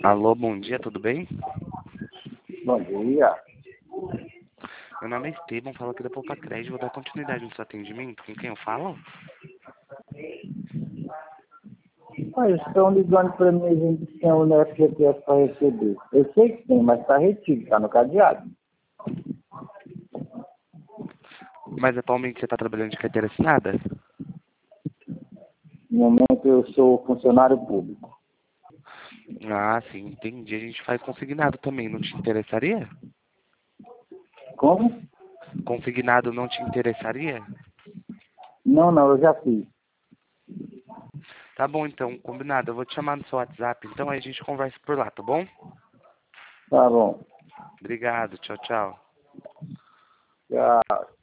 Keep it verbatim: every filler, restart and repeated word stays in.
Alô, bom dia, tudo bem? Bom dia. Meu nome é Esteban, falo aqui da Poupa Crédito, vou dar continuidade no seu atendimento. Com quem eu falo? Ah, eles estão ligando para mim, a gente tem um F G T S para receber. Eu sei que tem, mas está retido, está no cadeado. Mas atualmente você está trabalhando de carteira assinada? No momento eu sou funcionário público. Ah, sim, entendi. A gente faz consignado também, não te interessaria? Como? Consignado não te interessaria? Não, não, eu já fiz. Tá bom, então, combinado. Eu vou te chamar no seu WhatsApp, então aí a gente conversa por lá, tá bom? Tá bom. Obrigado, tchau, tchau. Tchau.